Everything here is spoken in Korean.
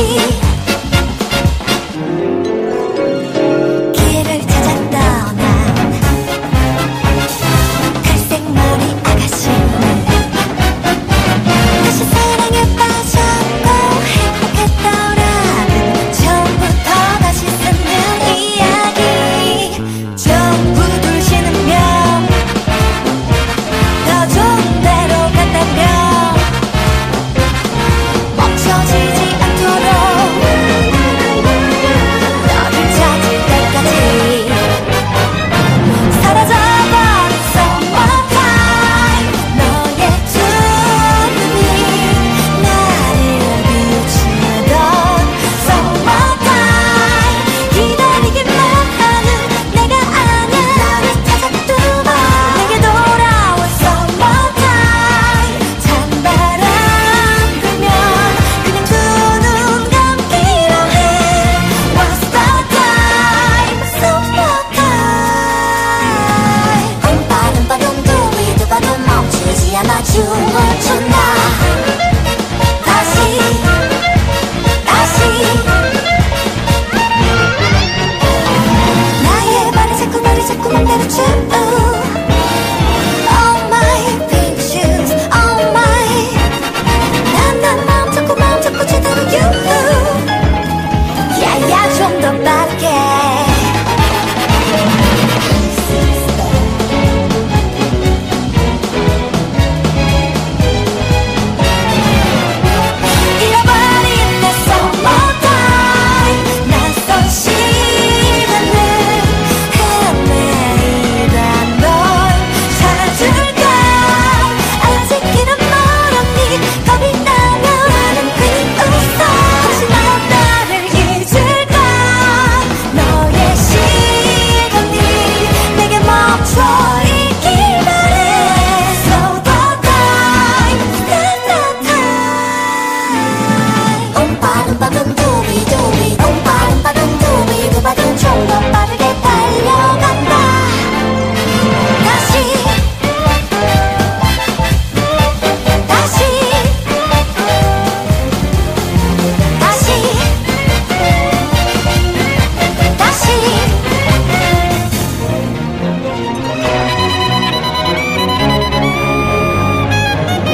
길을 찾아 떠난 갈색머리 아가씨는 다시 사랑에 빠졌고 행복했더라는 처음부터 다시 쓰는 이야기. 전부 둘 신으면 더 좋은 데로 간다면 멈춰지지 않도록 너를 찾을 때까지 사라져버린 summertime. 너의 두 눈이 나를 비추던 summertime. 기다리기만 하는 내가 아냐. 너를 찾아 두 번 내게 돌아온 summertime. 찬바람 불면 그냥 두 눈 감기로 해. Once the time, summertime. 봄바람 두비도 봐도 멈추지 않아 춤을 춘다. 다시 나의 발이 자꾸 너를 자꾸 맘대로 춤. Oh my pink shoes, oh my. 난 마음 잡고 제대로 you. 야야 좀 더 빠르게. 잃어버린 내 summertime. 낯선 시간을 헤매이다 널 찾을까. 아직 길은 멀었니. 겁이 나면 나는 괜히 웃어. 혹시 넌 나를 잊을까. 너의 시간이 내게 멈춰 있길 바래. Slow the time, stand the time. 옴빠름빠름 두비두비